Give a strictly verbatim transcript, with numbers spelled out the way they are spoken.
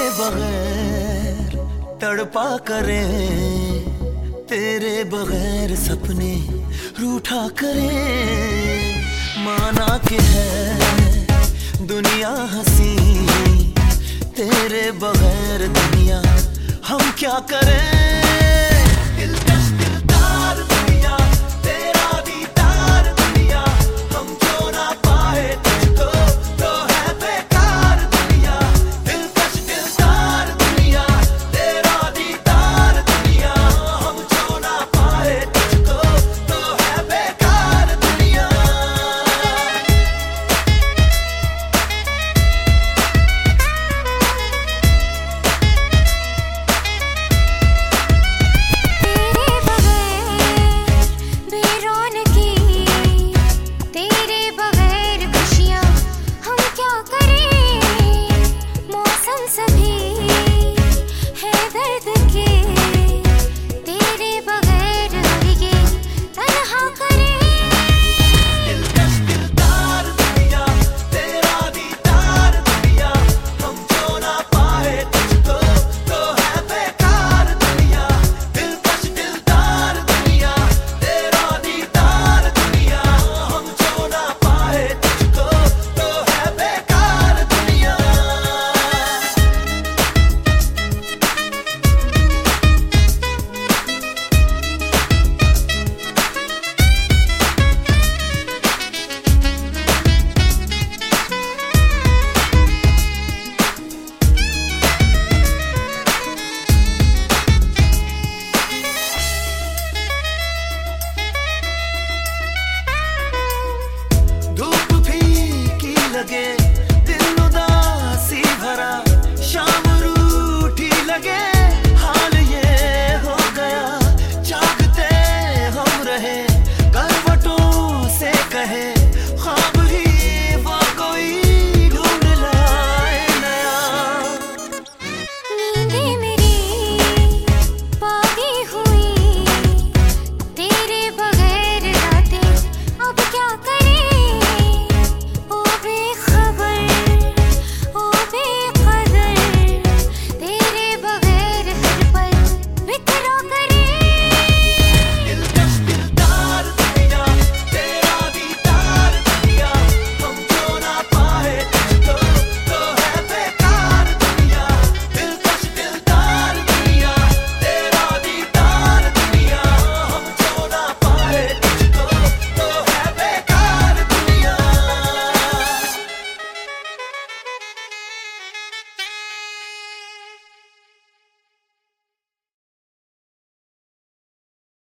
बगैर तड़पा करे, तेरे बगैर सपने रूठा करे। माना के है दुनिया हंसी, तेरे बगैर दुनिया हम क्या करें। दिलकश दिलदार दुनिया, तेरा दीदार दुनिया, हम जो ना पाए तुझको तो है बेकार दुनिया। दिलकश दिलदार दुनिया, तेरा दीदार दुनिया, हम जो ना पाए तुझको तो है बेकार दुनिया। सभी